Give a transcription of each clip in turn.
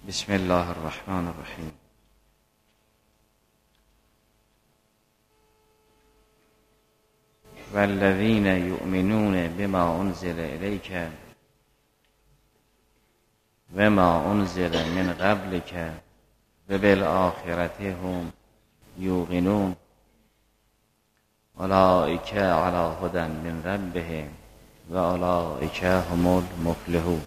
بسم الله الرحمن الرحیم. والذین یؤمنون بما انزل الیک و ما انزل من قبلک و بالآخرة هم یوقنون اولئک علی هدی من ربهم و اولئک هم المفلحون.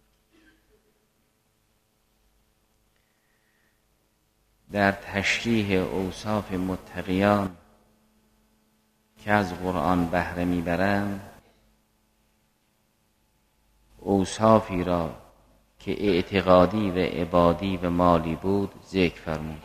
در تشریح اوصاف متقیان که از قرآن بهره میبرند، اوصافی را که اعتقادی و عبادی و مالی بود ذکر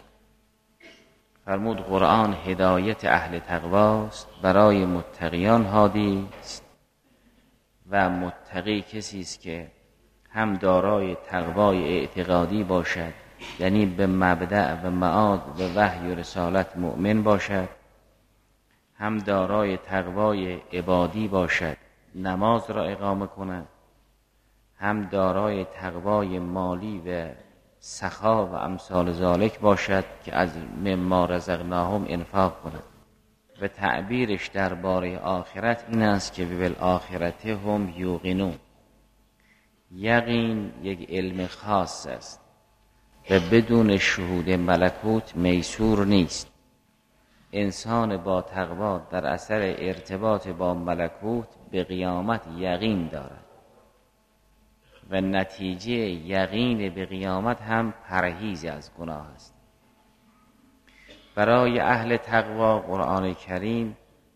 فرمود قرآن هدایت اهل تقواست، برای متقیان هادی است و متقی کسی است که هم دارای تقوای اعتقادی باشد، یعنی به مبدأ و معاد و وحی و رسالت مؤمن باشد، هم دارای تقوای عبادی باشد، نماز را اقامه کند، هم دارای تقوای مالی و سخا و امثال ذالک باشد که از مما رزقناهم انفاق کند. و تعبیرش درباره آخرت این است که بالآخرة هم یوقنون. یقین یک علم خاص است و بدون شهود ملکوت میسور نیست. انسان با تقوا در اثر ارتباط با ملکوت به قیامت یقین دارد و نتیجه یقین به قیامت هم پرهیز از گناه است. برای اهل تقوا قرآن کریم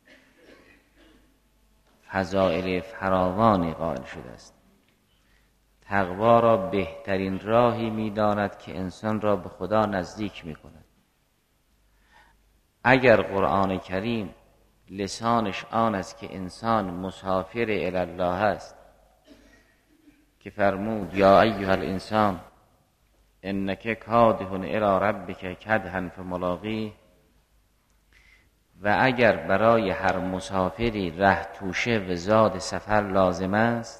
فضائل فراوانی قائل شده است. تقوا را بهترین راهی می‌داند که انسان را به خدا نزدیک می‌کند. اگر قرآن کریم لسانش آن است که انسان مسافر الی الله است که فرمود یا ایها الانسان انک کادح الی ربک کدحا فملاقیه، و اگر برای هر مسافری ره توشه و زاد سفر لازم است،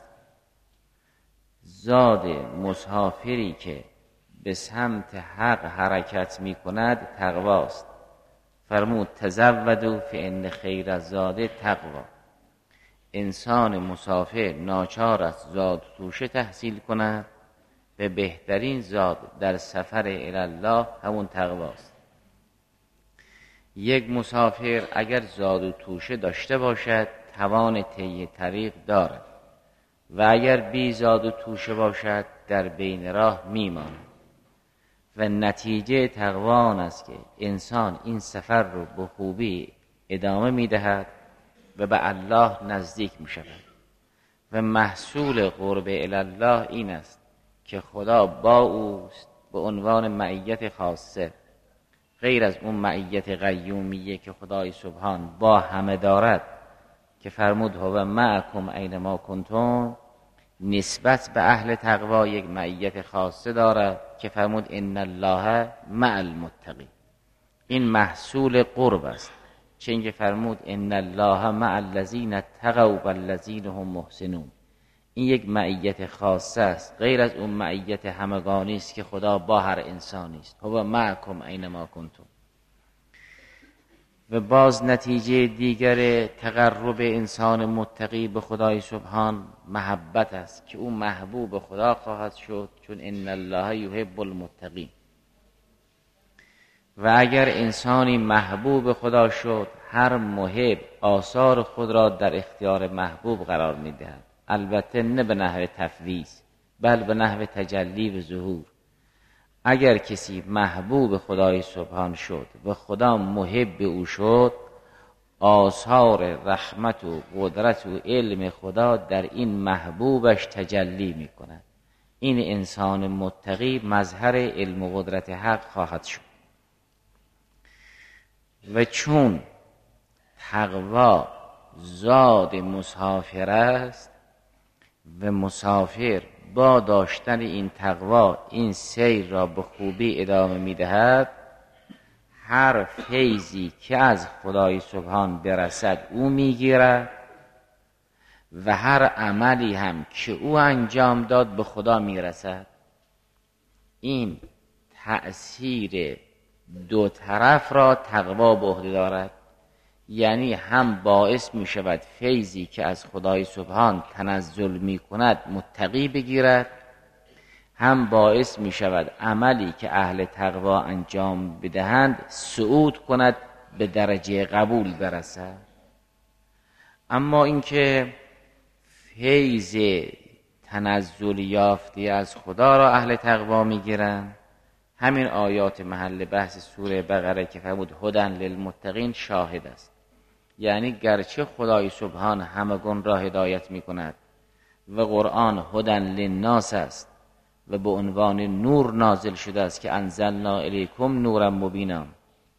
زاد مسافری که به سمت حق حرکت می کند تقواست. فرمود تزودوا فان خیر الزاد تقوا. انسان مسافر ناچار است زاد توشه تحصیل کند و بهترین زاد در سفر الی الله همون تقواست. یک مسافر اگر زاد و توشه داشته باشد توان طی طریق دارد و اگر بی زاد و توشه باشد در بین راه میماند و نتیجه تقوا آن است که انسان این سفر رو به خوبی ادامه میدهد و به الله نزدیک میشود. و محصول قرب الی الله این است که خدا با اوست به عنوان معیت خاصه، غیر از اون معیت قیومیه که خدای سبحان با همه دارد که فرمود هو معکم اینما کنتم. نسبت به اهل تقوا یک معیت خاصه دارد که فرمود ان الله مع المتقین. این محصول قرب است، چون که فرمود ان الله مع الذین اتقوا والذین هم محسنون. این یک معیت خاصه است، غیر از اون معیت همگانی است که خدا با هر انسانی است. هو معکم اینما کنتم. و باز نتیجه دیگر تقرب انسان متقی به خدای سبحان محبت است که او محبوب خدا خواهد شد، چون ان الله یحب المتقین. و اگر انسانی محبوب خدا شد، هر محب آثار خود را در اختیار محبوب قرار می‌دهد، البته نه به نحو تفویض بل به نحو تجلی و ظهور. اگر کسی محبوب خدای سبحان شد و خدا محب او شد، آثار رحمت و قدرت و علم خدا در این محبوبش تجلی می کند. این انسان متقی مظهر علم و قدرت حق خواهد شد. و چون تقوا زاد مسافر است و مسافر با داشتن این تقوا این سیر را به خوبی ادامه می‌دهد، هر فیضی که از خدای سبحان برسد او می‌گیرد و هر عملی هم که او انجام داد به خدا می‌رسد. این تأثیر دو طرف را تقوا به عهده دارد، یعنی هم باعث می شود فیضی که از خدای سبحان تنزل می کند متقی بگیرد، هم باعث می شود عملی که اهل تقوا انجام بدهند صعود کند، به درجه قبول برسد. اما اینکه فیض تنزل یافتی از خدا را اهل تقوا می گیرند، همین آیات محل بحث سوره بقره که فرمود هدی للمتقین شاهد است. یعنی گرچه خدای سبحان همگان را هدایت می کند و قرآن هدی للناس است و به عنوان نور نازل شده است که انزلنا الیکم نورا مبینا،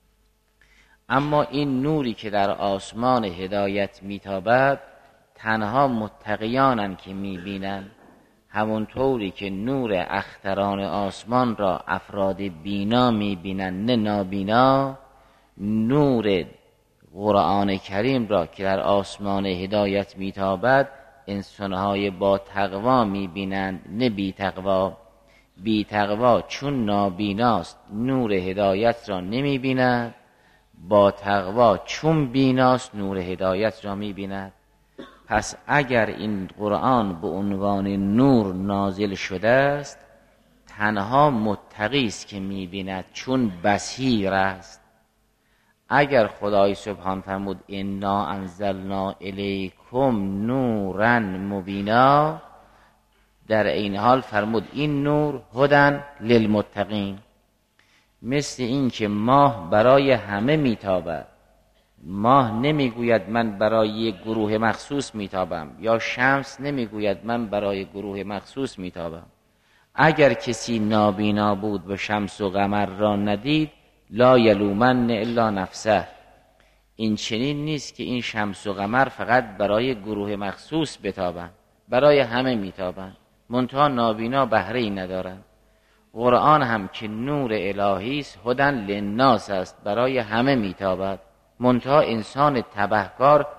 اما این نوری که در آسمان هدایت میتابد تنها متقیانند که میبینند، همونطوری که نور اختران آسمان را افراد بینا میبینند نه نابینا، نور قرآن کریم را که در آسمان هدایت میتابد انسانهای با تقوا میبینند نه بی تقوا. بی تقوا چون نابیناست نور هدایت را نمیبیند، با تقوا چون بیناست نور هدایت را میبیند. پس اگر این قرآن به عنوان نور نازل شده است، تنها متقی است که میبیند چون بصیر است. اگر خدای سبحان فرمود انا انزلنا الیکم نورا مبینا، در این حال فرمود این نور هدی للمتقین. مثل این که ماه برای همه میتابد، ماه نمیگوید من برای یک گروه مخصوص میتابم، یا شمس نمیگوید من برای گروه مخصوص میتابم. اگر کسی نابینا بود و شمس و قمر را ندید، لا یلومن الا نفسه. این چنین نیست که این شمس و قمر فقط برای گروه مخصوص بتابند، برای همه میتابند، منتها نابینا بهره ای ندارند. قرآن هم که نور الهی است هدی للناس است، برای همه میتابد، منتها انسان تبهکار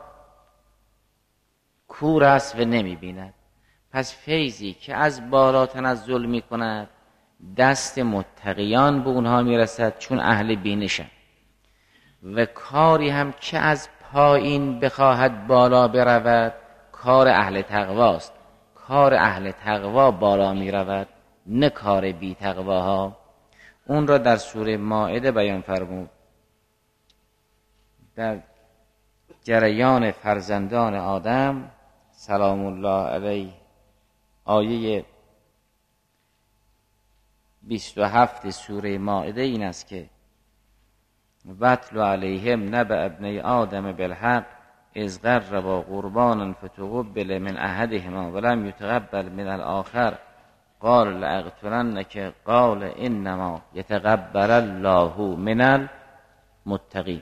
کور است و نمیبیند. پس فیضی که از بالا تنزل میکند دست متقیان به اونها میرسد چون اهل بینشند، و کاری هم که از پایین بخواهد بالا برود کار اهل تقواست. کار اهل تقوا بالا میرود نه کار بی تقواها. اون را در سوره مائده بیان فرمود. در جریان فرزندان آدم سلام الله علیه، آیه 27 سوره مائده این است که وَاتْلُ عَلَیْهِمْ نَبَأَ ابْنَیْ آدَمَ بِالْحَقِّ اذ قربا قربانا فتقبل من احدهما ولم يتقبل من الاخر قال لأقتلنك قال انما يتقبل الله من المتقین.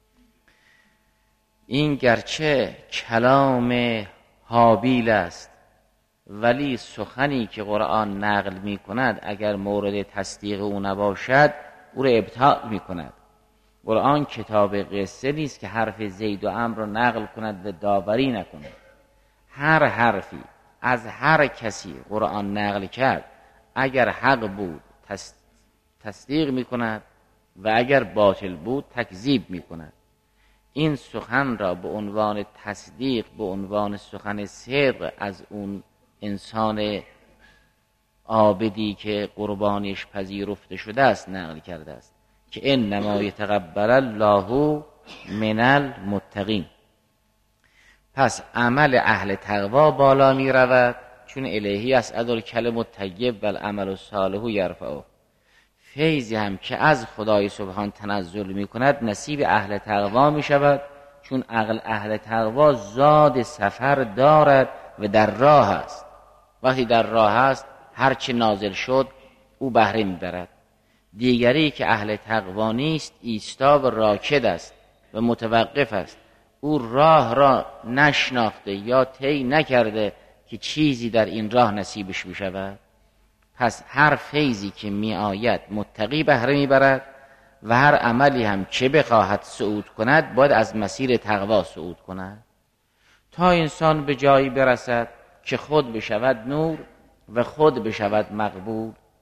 این گرچه کلام حابیل است، ولی سخنی که قرآن نقل می کند اگر مورد تصدیق او نباشد او را ابطال می کند. قرآن کتاب قصه نیست که حرف زید و عمرو را نقل کند و داوری نکند. هر حرفی از هر کسی قرآن نقل کرد اگر حق بود تصدیق می کند و اگر باطل بود تکذیب می کند. این سخن را به عنوان تصدیق، به عنوان سخن صدق از اون انسان عابدی که قربانیش پذیرفته شده است نقل کرده است که انما یتقبل الله من المتقین. پس عمل اهل تقوا بالا می رود چون الهی اسعد الکلم الطیب و العمل الصالح یرفعه. فیضی هم که از خدای سبحان تنزل می کند نصیب اهل تقوا می شود، چون اهل تقوا زاد سفر دارد و در راه است. وقتی در راه است هرچه نازل شد او بهره می برد. دیگری که اهل تقوا نیست ایستا و راکد است و متوقف است. او راه را نشناخته یا طی نکرده که چیزی در این راه نصیبش می شود. پس هر فیضی که می آید متقی بهره می برد و هر عملی هم که بخواهد صعود کند باید از مسیر تقوا صعود کند تا انسان به جایی برسد که خود بشود نور و خود بشود مقبول.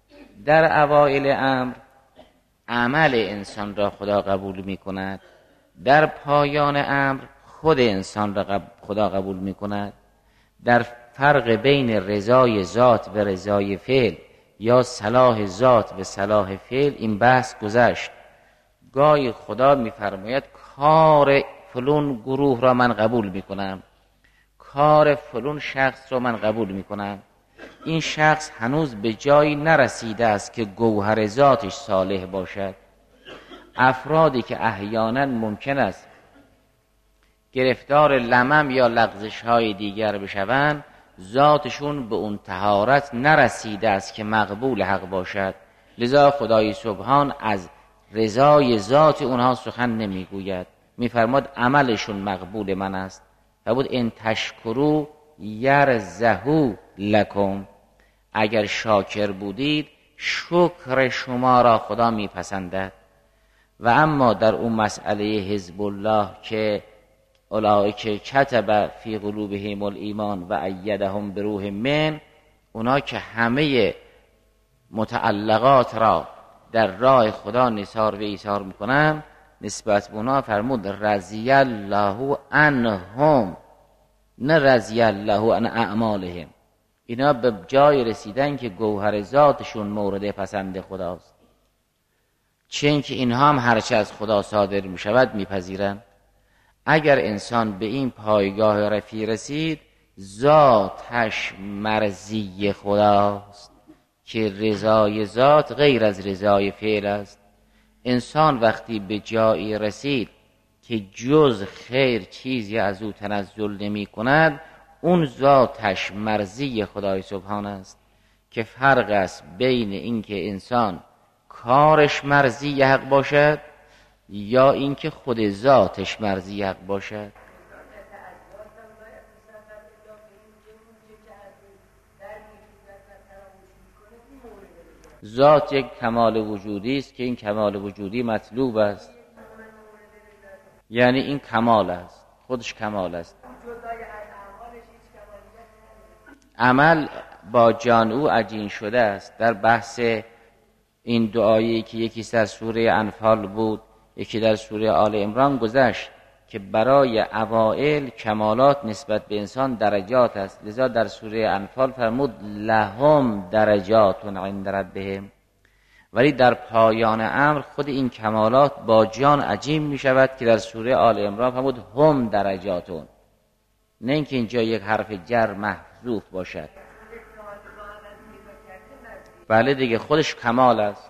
در اوائل امر عمل انسان را خدا قبول می کند، در پایان امر خود انسان را خدا قبول می کند. در فرق بین رضای ذات و رضای فعل یا صلاح ذات و صلاح فعل این بحث گذشت. گاهی خدا می‌فرماید کار فلان گروه را من قبول می‌کنم، کار فلان شخص را من قبول می‌کنم. این شخص هنوز به جایی نرسیده است که گوهر ذاتش صالح باشد. افرادی که احیانا ممکن است گرفتار لمم یا لغزش‌های دیگر بشوند، ذاتشون به اون طهارت نرسیده است که مقبول حق باشد. لذا خدای سبحان از رضای ذات اونها سخن نمیگوید، میفرماد عملشون مقبول من است. و بود ان تشکروا یرضه لکم، اگر شاکر بودید شکر شما را خدا میپسندد. و اما در اون مسئله حزب الله که اولئک کتب فی قلوبهم الایمان و ایدهم بروح من، اونا که همه متعلقات را در راه خدا نثار و ایثار میکنن، نسبت به اونا فرمود رضی الله عنهم، نه رضی الله عن اعمالهم. اینا به جای رسیدن که گوهر ذاتشون مورد پسند خداست، چون که اینها هم هرچه از خدا صادر میشود میپذیرن. اگر انسان به این پایگاه رفیع رسید، ذاتش مرضی خداست که رضای ذات غیر از رضای فعل است. انسان وقتی به جایی رسید که جز خیر چیزی از او تنزل نمی کند، اون ذاتش مرضی خدای سبحان است. که فرق است بین اینکه انسان کارش مرضی حق باشد یا اینکه خود ذاتش مرضی حق باشد. ذات یک کمال وجودی است که این کمال وجودی مطلوب است، یعنی این کمال است، خودش کمال است. عمل با جان او عجین شده است. در بحث این دعایی که یکی در سوره انفال بود، یکی در سوره آل عمران گذشت که برای اوائل کمالات نسبت به انسان درجات است. لذا در سوره انفال فرمود لهم درجات عند ربهم، ولی در پایان امر خود این کمالات با جان عجین می شود که در سوره آل عمران فرمود هم درجاتون، نه اینکه اینجا یک حرف جر محذوف باشد. بله دیگه، خودش کمال است.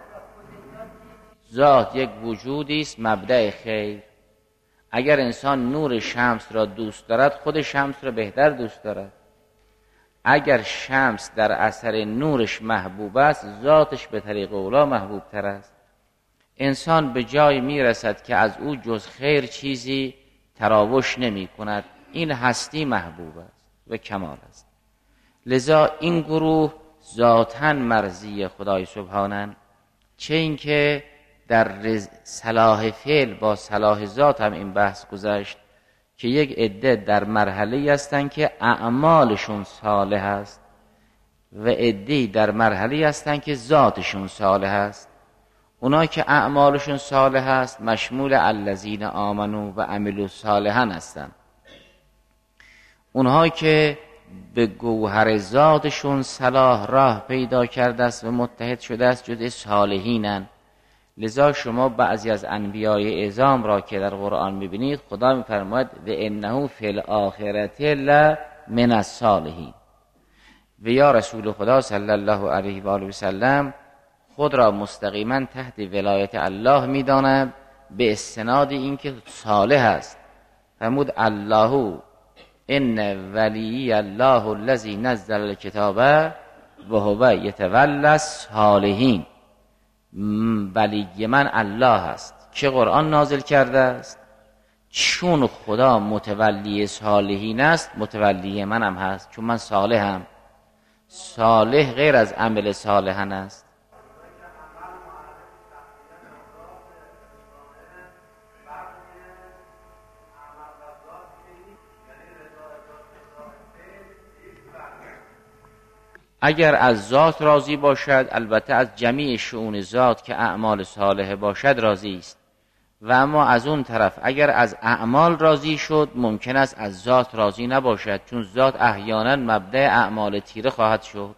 ذات یک وجودی است مبدأ خیر. اگر انسان نور شمس را دوست دارد، خود شمس را بهتر دوست دارد. اگر شمس در اثر نورش محبوب است، ذاتش به طریق اولا محبوب تر است. انسان به جای می رسد که از او جز خیر چیزی تراوش نمی کند، این هستی محبوب است و کمال است. لذا این گروه ذاتاً مرضی خدای سبحانن، چه اینکه در صلاح فعل با صلاح ذات هم این بحث گذشت که یک عده در مرحله هستن که اعمالشون صالح است و عده در مرحله هستن که ذاتشون صالح است. اونا که اعمالشون صالح است مشمول الذین آمنوا و عملوا صالحا هستن. اونها که به گوهر ذاتشون صلاح راه پیدا کرده است و متحد شده است جزء صالحینن. لذا شما بعضی از انبیای اعظام را که در قرآن میبینید، خدا میفرماید و انه فی الاخرة لمن الصالحین. و یا رسول خدا صلی الله علیه و آله و سلم خود را مستقیما تحت ولایت الله میداند به استناد اینکه صالح است. فرمود الله ان ولی الله الذی نزل الکتاب و هو یتولی الصالحین. ولی من الله است که قرآن نازل کرده است. چون خدا متولی صالحین است، متولی منم هست، چون من صالحم. صالح غیر از عمل صالحن است. اگر از ذات راضی باشد، البته از جمیع شؤون ذات که اعمال صالحه باشد راضی است، و اما از اون طرف اگر از اعمال راضی شد ممکن است از ذات راضی نباشد، چون ذات احیانا مبدأ اعمال تیره خواهد شد.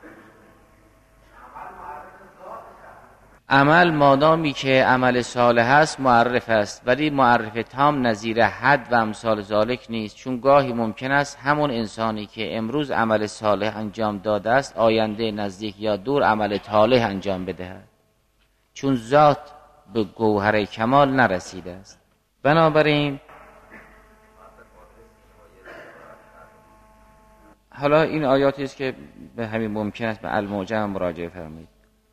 عمل مادامی که عمل صالح است معرف است، ولی معرف تام نظیر حد و امثال ذالک نیست، چون گاهی ممکن است همون انسانی که امروز عمل صالح انجام داده است آینده نزدیک یا دور عمل طالح انجام بدهد، چون ذات به گوهر کمال نرسیده است. بنابراین حالا این آیاتی است که به همین ممکن است به المعجم مراجعه فرمایید.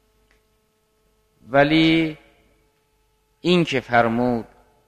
ولی این که فرمود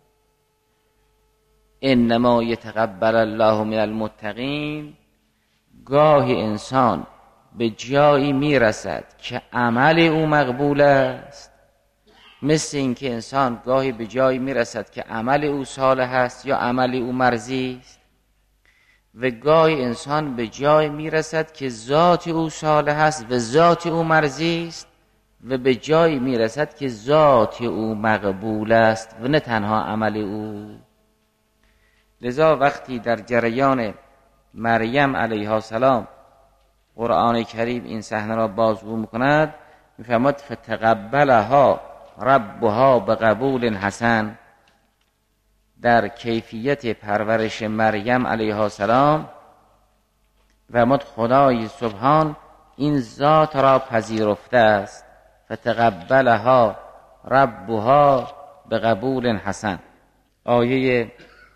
انما یتقبل الله من المتقین، گاهی انسان به جایی میرسد که عمل او مقبول است، مثل این که انسان گاهی به جایی میرسد که عمل او صالح است یا عمل او مرضی است، و گاهی انسان به جایی میرسد که ذات او صالح است و ذات او مرضی است، و به جایی میرسد که ذات او مقبول است و نه تنها عمل او. لذا وقتی در جریان مریم علیها السلام قرآن کریم این صحنه را بازگو میکند، میفرماد فتقبلها ربها بقبول حسن. در کیفیت پرورش مریم علیها السلام فرمود خدای سبحان این ذات را پذیرفته است، فتقبلها ربها بقبول حسن. آیه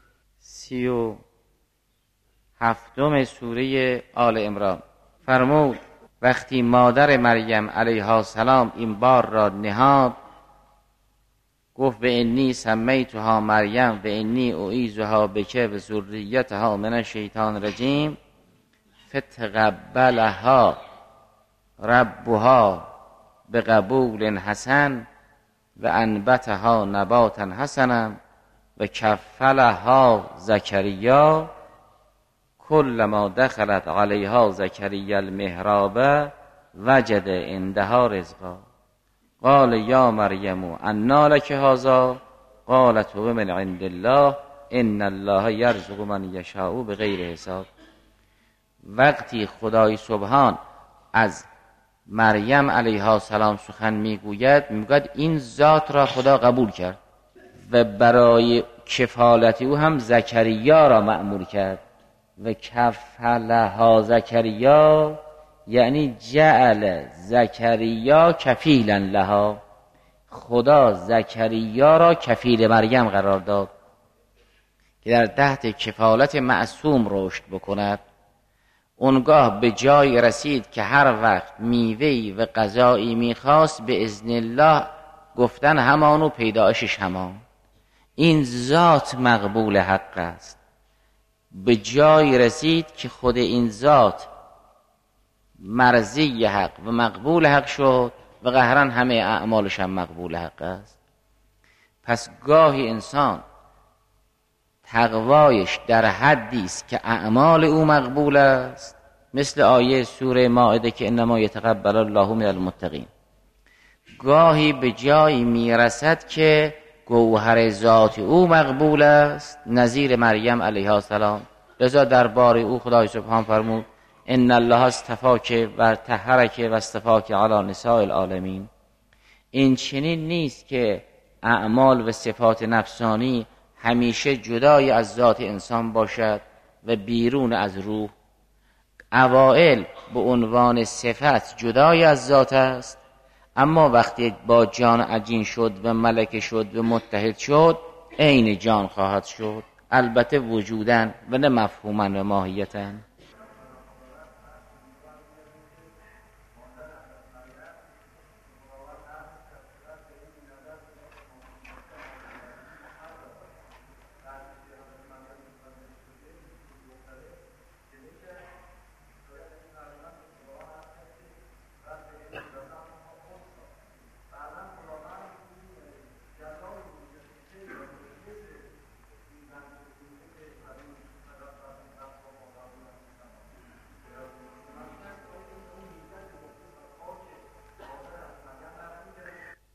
37 سوره آل عمران فرمود وقتی مادر مریم علیها السلام این بار را نهاد، گفت به انی سمیتها مریم و انی اعیذها بک و ذریتها من الشیطان الرجیم، فتقبلها ربها بقبول حسن و انبتها نباتا حسنا و کفلها زکریا کلما دخلت علیها زکریا المحراب وجد عندها رزقا قال یا مریم انا لک هذا قالت هو من عند الله ان الله یرزق من یشاء بغیر حساب. وقتی خدای سبحان از مریم علیها السلام سخن میگوید این ذات را خدا قبول کرد و برای کفالت او هم زکریا را مأمور کرد. و کفلها زکریا یعنی جعل زکریا کفیلا لها، خدا زکریا را کفیل مریم قرار داد که در تحت کفالت معصوم رشد بکند. اونگاه به جای رسید که هر وقت میوه‌ای و غذایی میخواست به اذن الله گفتن همان و پیدایشش همان. این ذات مقبول حق است. به جای رسید که خود این ذات مرضی حق و مقبول حق شد و قهرا همه اعمالش هم مقبول حق است. پس گاهی انسان تقوایش در حدی است که اعمال او مقبول است، مثل آیه سوره مائده که انما یتقبل الله من المتقین. گاهی به جایی میرسد که گوهر ذات او مقبول است، نظیر مریم علیها السلام. لذا دربار او خدای سبحان فرمود ان الله اصطفاک و طهرک و اصطفاک علی نساء العالمین. این چنین نیست که اعمال و صفات نفسانی همیشه جدای از ذات انسان باشد و بیرون از روح. اوائل به عنوان صفت جدای از ذات است، اما وقتی با جان عجین شد و ملکه شد و متحد شد عین جان خواهد شد، البته وجوداً و نه مفهوماً و ماهیتاً.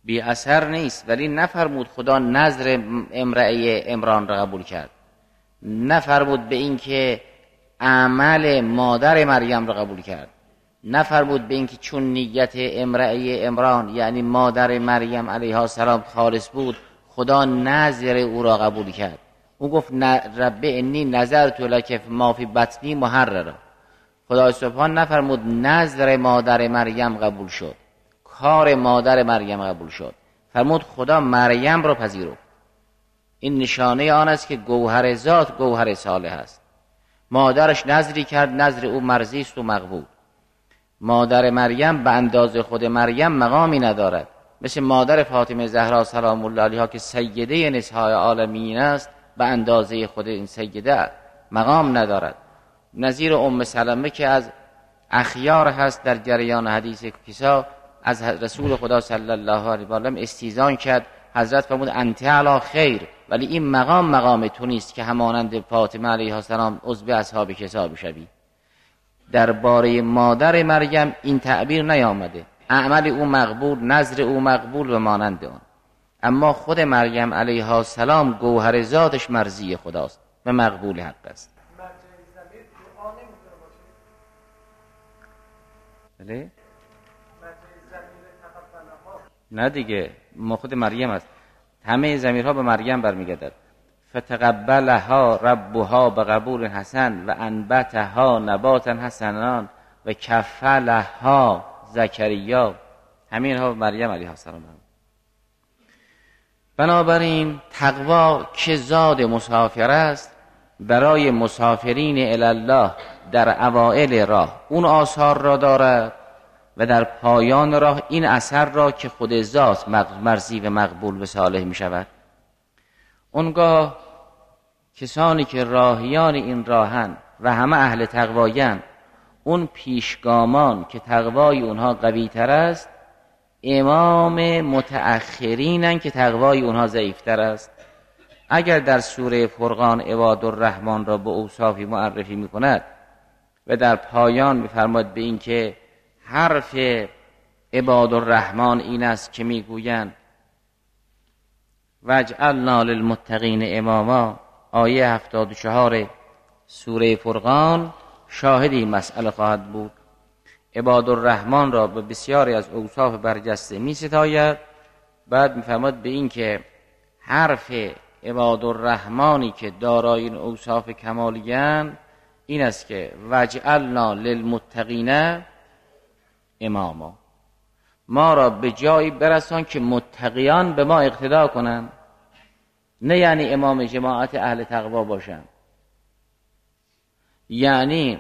بی اثر نیست. ولی نفرمود خدا نظر امرأه عمران را قبول کرد، نفرمود به این که عمل مادر مریم را قبول کرد، نفرمود به این که چون نیت امرأه عمران یعنی مادر مریم علیها السلام خالص بود خدا نظر او را قبول کرد. او گفت رب انی نظرت لک ما فی بطنی محررا. خدا سبحان نفرمود نظر مادر مریم قبول شد، کار مادر مریم قبول شد، فرمود خدا مریم را پذیرفت. این نشانه آن است که گوهر ذات گوهر صالح است. مادرش نظری کرد، نظر او مرضی است و مقبول. مادر مریم به اندازه خود مریم مقامی ندارد، مثل مادر فاطمه زهرا سلام الله علیها که سیده نساء عالمین است به اندازه خود این سیده مقام ندارد. نظیر ام سلمه که از اخیار هست در جریان حدیث کسا، از رسول خدا صلی الله علیه و آله استیذان کرد، حضرت فرمود انت علی خیر، ولی این مقام تو نیست که همانند فاطمه علیها السلام عضو اصحاب کسا بشوی. درباره مادر مریم این تعبیر نیامده، عمل او مقبول، نظر او مقبول و مانند آن. اما خود مریم علیها السلام گوهر ذاتش مرضی خداست و مقبول حق است. بله؟ نه دیگه، ما خود مریم است. همه ضمیرها به مریم برمیگردد. فتقبلها ربها بقبول حسن و انبتها نباتا حسنا و کفلها زکریا. همین ها به مریم علیها السلام. بنابراین تقوا که زاد مسافر است، برای مسافرین الی الله در اوائل راه اون آثار را دارد و در پایان راه این اثر را که خود ذات مرضی و مقبول و صالح می شود. اونگاه کسانی که راهیان این راهن و همه اهل تقوایان، اون پیشگامان که تقوای اونها قوی تر است امام متأخرینن که تقوای اونها ضعیفتر است. اگر در سوره فرقان عباد الرحمن را به اوصافی معرفی می کند و در پایان می فرماید به این که حرف عباد الرحمن این است که می گویند وجعلنا للمتقین اماما، آیه 74 سوره فرقان شاهد این مسئله خواهد بود. عباد الرحمن را به بسیاری از اوصاف برجسته می ستاید، بعد می فرماید به این که حرف عباد الرحمنی که دارای این اوصاف کمالیان این است که وجعلنا للمتقین اماما، ما را به جایی برسان که متقیان به ما اقتدا کنند. نه یعنی امام جماعت اهل تقوا باشن، یعنی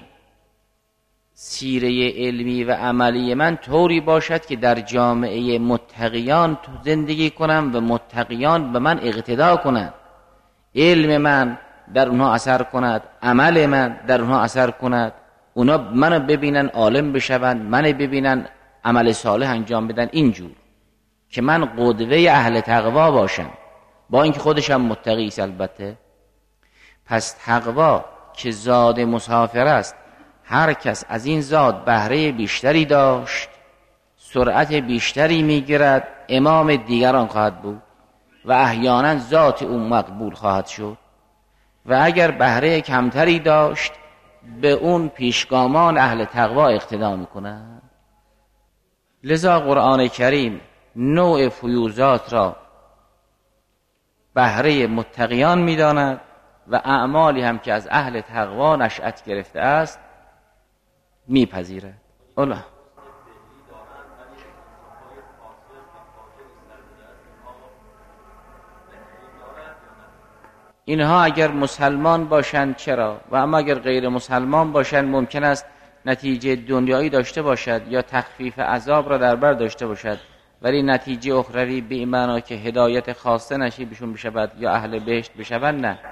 سیره علمی و عملی من طوری باشد که در جامعه متقیان زندگی کنم و متقیان به من اقتدا کنند. علم من در اونها اثر کند، عمل من در اونها اثر کند، اونا منو ببینن عالم بشوند، منو ببینن عمل صالح انجام بدن، اینجور که من قدوه اهل تقوا باشم، با اینکه خودشم متقی است البته. پس تقوا که زاد مسافر است، هر کس از این زاد بهره بیشتری داشت، سرعت بیشتری میگیرد، امام دیگران خواهد بود و احیانا ذات او مقبول خواهد شد. و اگر بهره کمتری داشت به اون پیشگامان اهل تقوا اقتدا میکنند. لذا قرآن کریم نوع فیوزات را بهره متقیان میداند و اعمالی هم که از اهل تقوا نشأت گرفته است میپذیرد. الله اینها اگر مسلمان باشند چرا، و اما اگر غیر مسلمان باشند ممکن است نتیجه دنیایی داشته باشد یا تخفیف عذاب را در بر داشته باشد، ولی نتیجه اخروی به این معنا که هدایت خاصه نصیبشون بشود یا اهل بهشت بشوند نه.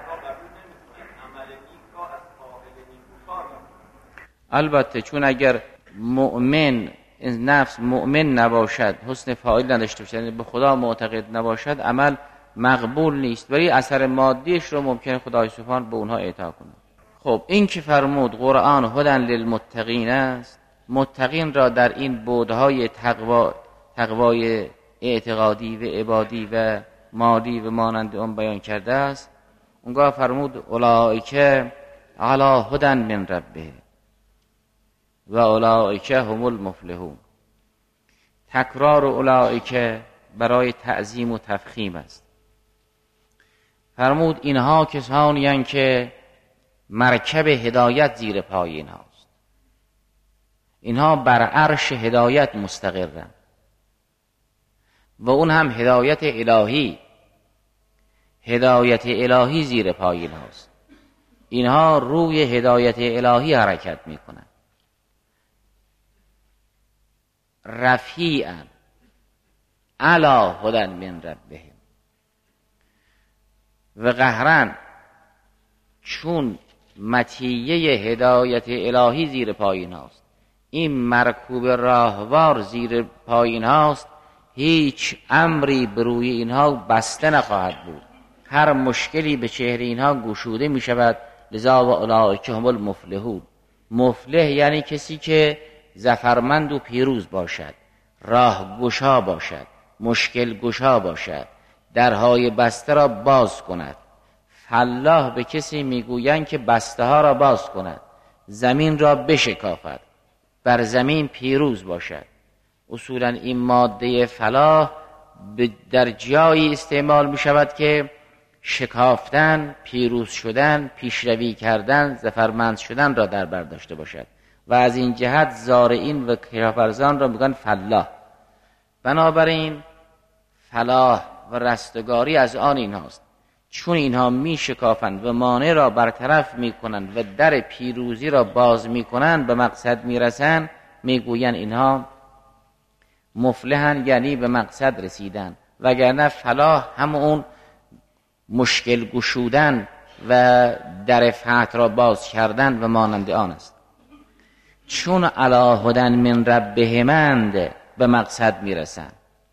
البته چون اگر مؤمن نفس مؤمن نباشد، حسن فاعل نداشته باشد، به خدا معتقد نباشد، عمل مقبول نیست، ولی اثر مادیش رو ممکنه خدای سبحان به اونها اعطا کنه. خب این که فرمود قرآن هدن للمتقین است، متقین را در این بعدهای تقوای اعتقادی و عبادی و مالی و مانند اون بیان کرده است، اونگاه فرمود اولئک علی هدی من ربه و اولئک هم المفلحون. تکرار اولئک برای تعظیم و تفخیم است. فرمود اینها کسانی هستند که مرکب هدایت زیر پای اینهاست، اینها بر عرش هدایت مستقرند و اون هم هدایت الهی. هدایت الهی زیر پای اینهاست، اینها روی هدایت الهی حرکت میکنند. رفیعا علی هدی من ربهم و قهرن، چون مطیه هدایت الهی زیر پای اینهاست، این مرکوب راهوار زیر پای اینهاست، هیچ امری بر روی اینها بسته نخواهد بود، هر مشکلی به چهره اینها گشوده می شود. لذا و اولئک هم المفلحون. مفلح یعنی کسی که ظفرمند و پیروز باشد، راه گشا باشد، مشکل گشا باشد، درهای بسته را باز کند. فلاح به کسی میگویند که بسته ها را باز کند، زمین را بشکافد، بر زمین پیروز باشد. اصولا این ماده فلاح در جایی استعمال می شود که شکافتن، پیروز شدن، پیشروی کردن، ظفرمند شدن را در بر داشته باشد و از این جهت زارعین و کشاورزان را میگن فلاح. بنابراین فلاح و رستگاری از آن اینهاست، چون اینها می شکافند و مانع را برطرف می کنند و در پیروزی را باز می کنند، به مقصد می رسند، می گویند اینها مفلحن، یعنی به مقصد رسیدن. وگرنه فلاح هم اون مشکل گشودن و در فتح را باز کردن و مانند آن است. چون علی هدی من ربهمند، به مقصد می رسند.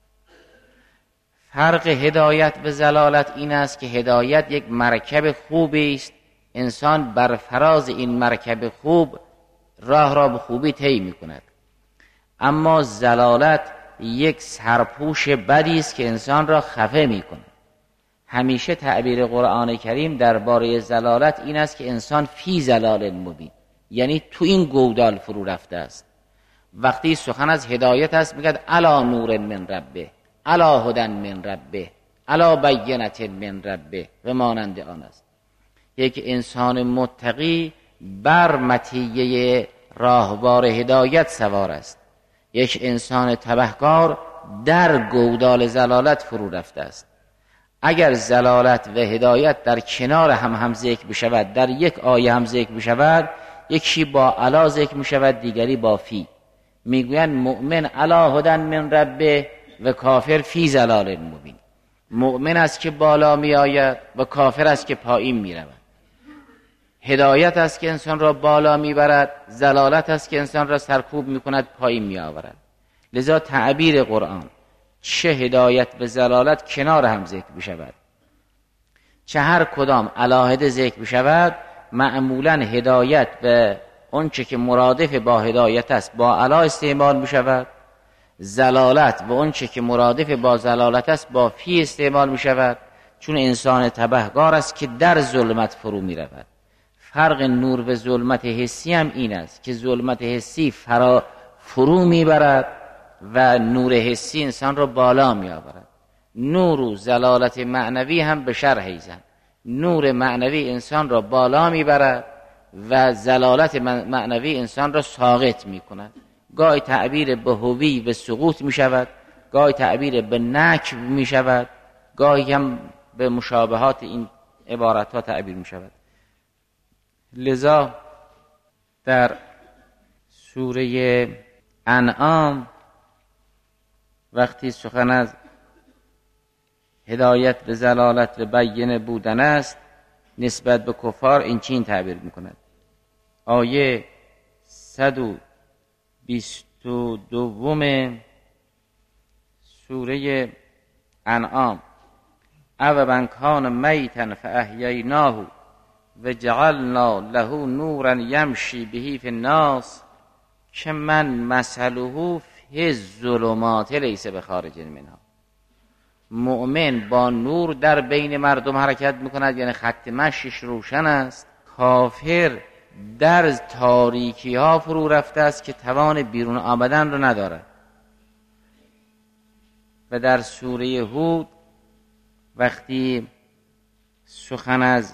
فرق هدایت و ضلالت این است که هدایت یک مرکب خوبی است، انسان بر فراز این مرکب خوب راه را به خوبی طی می کند. اما ضلالت یک سرپوش بدی است که انسان را خفه می کند. همیشه تعبیر قرآن کریم درباره ضلالت این است که انسان فی ضلال مبین، یعنی تو این گودال فرو رفته است. وقتی سخن از هدایت است میگه علی نور من ربه، علی هدی من ربه، علی بینة من ربه و مانند آن است. یک انسان متقی بر مطیه راهوار هدایت سوار است، یک انسان تبهکار در گودال ضلالت فرو رفته است. اگر ضلالت و هدایت در کنار هم ذکر بشود، در یک آیه هم ذکر بشود، یکی با علا ذکر میشود، دیگری با فی. میگویند مؤمن علی هدی من ربه و کافر فی ضلال مبین. مؤمن است که بالا می آید و کافر است که پایین می رود. هدایت است که انسان را بالا می برد، ضلالت است که انسان را سرکوب می کند، پایین می آورد. لذا تعبیر قرآن چه هدایت و ضلالت کنار هم ذکر بشود، چه هر کدام علاهده ذکر بشود، معمولا هدایت و اونچه که مرادف با هدایت است با علا استعمال می شود، ضلالت و اونچه که مرادف با ضلالت است با فی استعمال می شود، چون انسان تبهکار است که در ظلمت فرو می رود. فرق نور و ظلمت حسی هم این است که ظلمت حسی فرو می برد و نور حسی انسان را بالا می آورد. نور و ضلالت معنوی هم به شرح ایزن. نور معنوی انسان را بالا می برد و ضلالت معنوی انسان را ساقط می کند. گاهی تعبیر به هوی و سقوط می شود، گاهی تعبیر به نکب می شود، گاهی هم به مشابهات این عبارت ها تعبیر می شود. لذا در سوره انعام وقتی سخن از هدایت و ضلالت و بینه بودن است، نسبت به کفار این چین تعبیر می کند. آیه 122 سوره انعام: او من کان میتا فاحییناه و جعلنا له نورا یمشی به فی الناس که من مثله فی الظلمات لیس بخارج منها. مؤمن با نور در بین مردم حرکت میکند، یعنی خط مشیش روشن است. کافر در تاریکی ها فرو رفته است که توان بیرون آمدن رو ندارد. و در سوره هود وقتی سخن از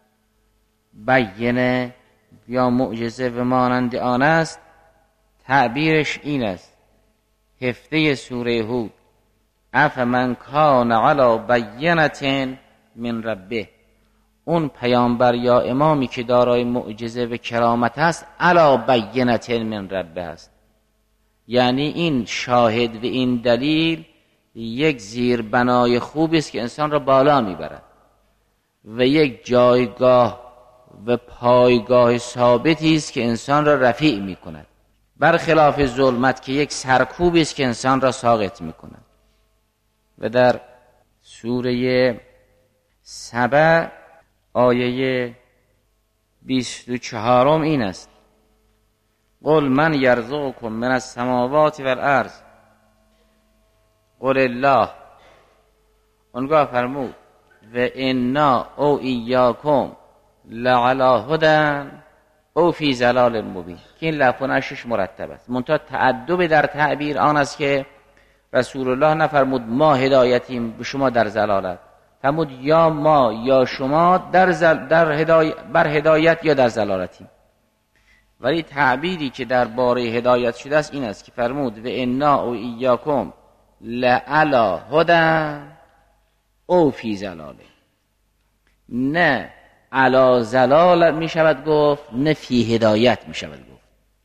بینه یا معجزه و مانند آن است، تعبیرش این است، هفته سوره هود: افمن کان علی بینة من ربه، اون پیامبر یا امامی که دارای معجزه و کرامت است، علی بینة من ربه است، یعنی این شاهد و این دلیل یک زیربنای خوبی است که انسان را بالا میبرد و یک جایگاه و پایگاه ثابتی است که انسان را رفیع میکند، برخلاف ظلمت که یک سرکوبی است که انسان را ساقط میکند. و در سوره سبع آیه 24 این است: قل من یرزقکم من السماوات والارض قل الله. اونگاه فرمود و انا او ایاکم لعلی هدی او فی ضلال مبین، که این لفظش مرتب است، منتها تعدب در تعبیر آن است که رسول الله نفرمود ما هدایتیم به شما در ضلالت، فرمود یا ما یا شما بر هدایت یا در ضلالتیم. ولی تعبیری که در باره هدایت شده است این است که فرمود و انا او ایاکم لعلی هدی او فی ضلال، نه علی ضلال می شود گفت، نه فی هدایت می شود گفت،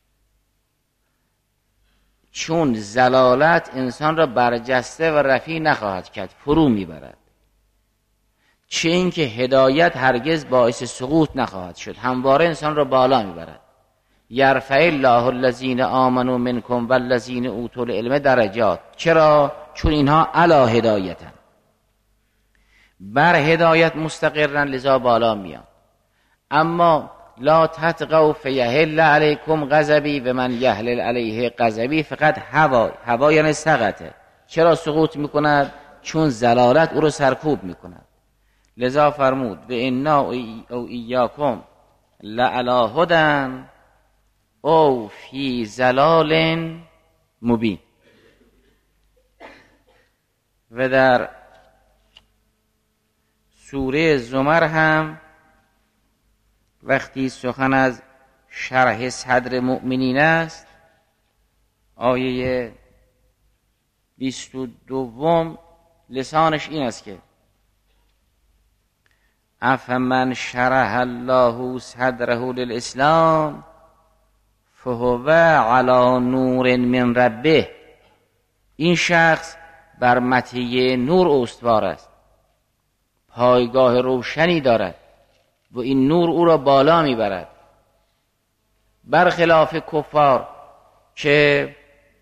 چون ضلالت انسان را برجسته و رفیع نخواهد کرد، فرو می برد، چه این که هدایت هرگز باعث سقوط نخواهد شد، همواره انسان را بالا می برد. یرفع الله الذین آمنوا منکم والذین اوتوا العلم درجات. چرا؟ چون اینها علی هدایتن، بر هدایت مستقرن، لذا بالا میان. اما لا تطغوا فیحل علیکم غضبی و من یحلل علیه غضبی فقط هوا یعنی سقطه. چرا سقوط میکند؟ چون ضلالت او رو سرکوب میکند. لذا فرمود و انا او ایاکم لعلی هدی او فی ضلال مبین. و در سوره زمر هم وقتی سخن از شرح صدر مؤمنین است، آیه 22 لسانش این است که افمن شرح الله صدره للاسلام فهو علی نور من ربه. این شخص بر مطیع نور استوار است، پایگاه روشنی دارد و این نور او را بالا میبرد، برخلاف کفار که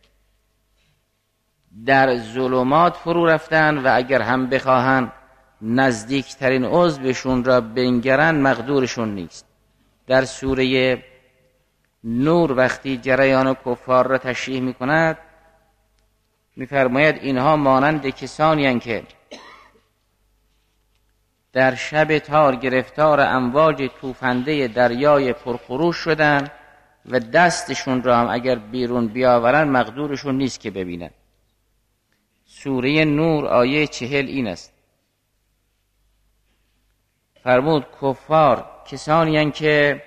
در ظلمات فرو رفتن و اگر هم بخواهند نزدیکترین عضوشون را بنگرند مقدورشون نیست. در سوره نور وقتی جریان کفار را تشریح میکند میفرماید اینها مانند کسانی هستند که در شب تار گرفتار امواج توفنده دریای پرخروش شدن و دستشون را هم اگر بیرون بیاورن مقدورشون نیست که ببینن. سوره نور آیه 40 این است، فرمود کفار کسانی هستند که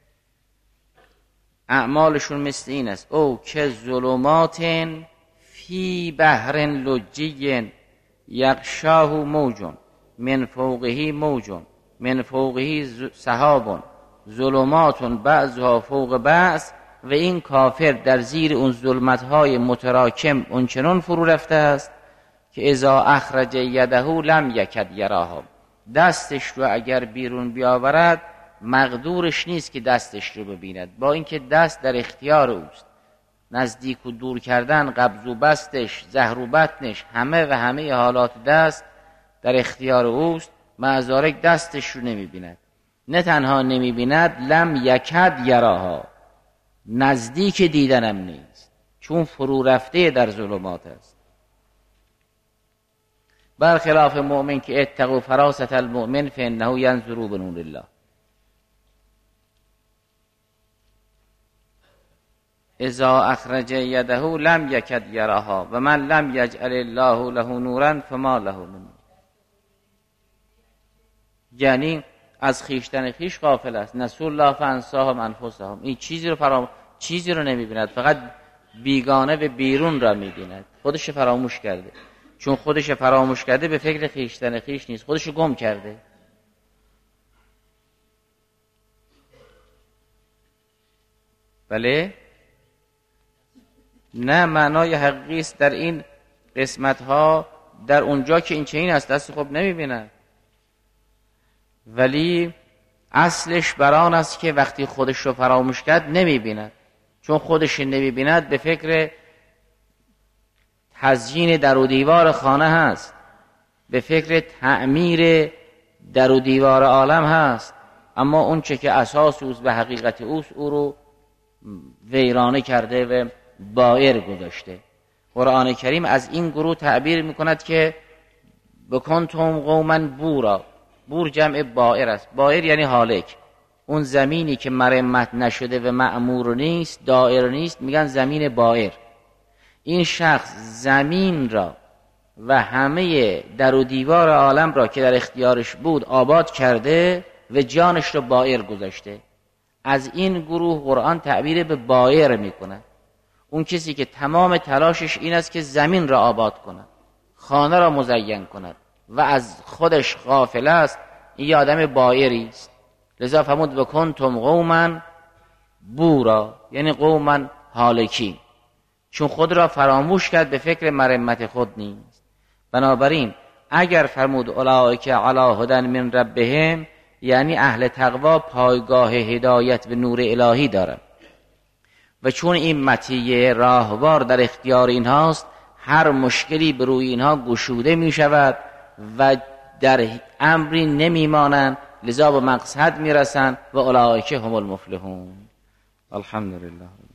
اعمالشون مثل این است: او که ظلمات فی بحر لجی یغشاه موج من فوقه موج من فوقه سحاب ظلمات بعضها فوق بعض. و این کافر در زیر اون ظلمت‌های متراکم اونچنان فرو رفته است که اذا اخرج یده لم یکد یراها، دستش رو اگر بیرون بیاورد مقدورش نیست که دستش رو ببیند، با اینکه دست در اختیار اوست، نزدیک و دور کردن، قبض و بستش، زهر و بطنش، همه حالات دست در اختیار اوست، مع ذالک دستش رو نمیبیند. نه تنها نمیبیند، لم یکد یراها، نزدیک دیدنم نیست، چون فرو رفته در ظلمات است. برخلاف مؤمن که اتقوا فراست المؤمن فانه ینظر بنور الله. اذا اخرج یده لم یکد یراها و من لم یجعل الله له نورا فما له من نور. یعنی از خیشتن خیش غافل است. نسوا الله فانساهم انفسهم. این چیزی رو نمیبیند، فقط بیگانه و بیرون را میبیند. خودش فراموش کرده. چون خودش فراموش کرده به فکر خیشتن خیش نیست، خودش گم کرده. بله؟ نه، معنای حقیقی است در این قسمت ها، در اونجا که این چنین است دست خوب نمیبیند، ولی اصلش بران است که وقتی خودش رو فراموش کرد نمیبیند. چون خودش نمیبیند به فکر تزیین در و دیوار خانه هست، به فکر تعمیر در و دیوار عالم هست، اما اون چه که اساس اوست و حقیقت اوست او رو ویرانه کرده و بائر گذاشته. قرآن کریم از این گروه تعبیر میکند که بکنتم قوما بورا. بور جمع بائر است. بائر یعنی هالک. اون زمینی که مرمت نشده و معمور نیست، دائر نیست، میگن زمین بائر. این شخص زمین را و همه در و دیوار عالم را که در اختیارش بود آباد کرده و جانش را بائر گذاشته. از این گروه قرآن تعبیر به بائر میکنه. اون کسی که تمام تلاشش این است که زمین را آباد کند، خانه را مزین کند و از خودش غافل است، این آدم بائری است. لذا فرمود وکنتم قوما بورا، یعنی قوما هالکین، چون خود را فراموش کرد، به فکر مرمت خود نیست. بنابراین اگر فرمود اولئک علی هدی من ربهم، یعنی اهل تقوا پایگاه هدایت و نور الهی دارند و چون این مطیع راهوار در اختیار اینهاست، هر مشکلی بر روی اینها گشوده می شود و در امری نمی مانند، لذا به مقصد می رسند و اولئک هم المفلحون. الحمدلله.